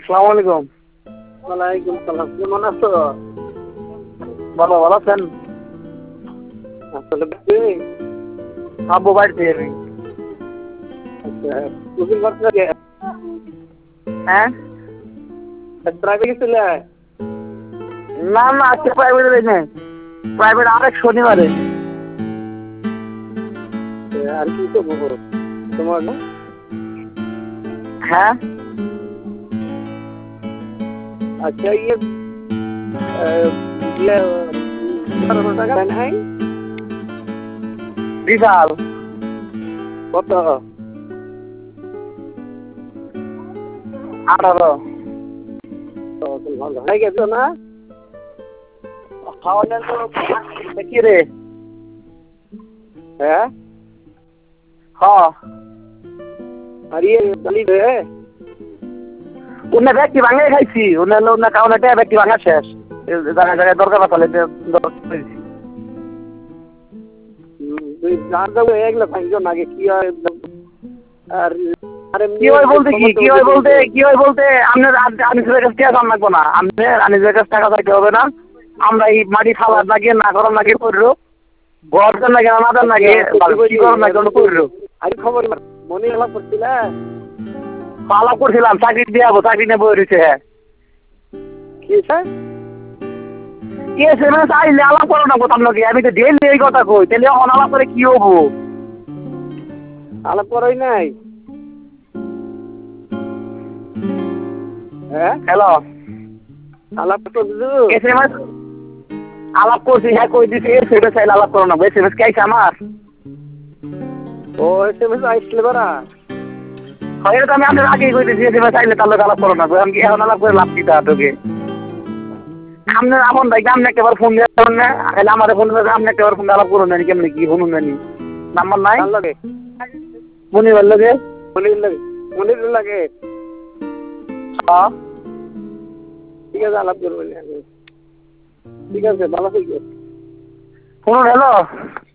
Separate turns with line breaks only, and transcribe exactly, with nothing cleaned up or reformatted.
আসসালামু আলাইকুম।
ওয়ালাইকুম সালাম। কেমন আছো?
ভালো ভালো আছেন?
আসলে বাড়িতে?
আব্বু বাড়িতে নেই।
আচ্ছা, গোসল করতে লাগে?
হ্যাঁ?
প্রাইভেট গেছিলে?
না না আজকে প্রাইভেটে দেখে প্রাইভেট আরেক শনিবারে।
আর কি করবো তোমার না?
হ্যাঁ?
আচ্ছা ইয়ে ইয়ে বারোশো টাকা নাই?
বিশাল
কত?
আঠারো।
ভালো হয়ে গেছো না?
খাওয়ানোর তো কি রে?
হ্যাঁ?
হ্যাঁ।
আর ইয়ে চালি রে?
উন্না ব্যক্তি ভাঙাই খাইছি উন্না উন্না কারণ এটা ব্যক্তি ভাঙা শেষ জায়গায় জায়গায় দরকার পাতালে
তুই জান যাবো এগুলো ভাঙছো নাকি কি হয়? আর
কি হয় বলতে কি কি হয় বলতে কি হয় বলতে আপনার আনিসের কাছে টাকা লাগবো না আপনি আনিসের কাছে টাকা চাইতে হবে না আমরা এই মাটি খাবার লাগিয়ে না করার লাগে করলো ঘর দেন লাগে না দেন লাগে কি করার লাগে কোনো করলো
আমি খবর মনে আলাপ করছিলে
আলাপ করছিলাম চাকরি দিয়ে যাবো চাকরি নিয়ে বই রয়েছে হ্যাঁ
কি স্যার
কি আছে মানে চাইলে আলাপ করো না কোথাও নাকি আমি তো ডেলি এই কথা কই তাহলে এখন আলাপ করে কি হবো
আলাপ করাই নাই হ্যাঁ
হ্যালো
আলাপ করছো
এসএমএস আলাপ করছি হ্যাঁ কই দিছি এসএমএস চাইলে আলাপ করো না এসএমএস কে আইছে আমার
ও এসএমএস আইসলে বারা
হয় তো আমি আপনার আগেই কই দিছি এসএমএস চাইলে তাহলে আলাপ করো না আমি কি এখন আলাপ করে লাভ দিতে তোকে আপনার আপন ভাই আপনি একবার ফোন দিয়ে করুন না তাহলে আমার ফোন দিয়ে আপনি একবার ফোন আলাপ করুন না কেমনি কি শুনুন না নাম্বার নাই
লাগে
মনি ভালো লাগে
মনির লাগে মনির লাগে
হ্যাঁ
ঠিক আছে আলাপ করবো ঠিক আছে ভালো থাকবে
শুনুন হ্যালো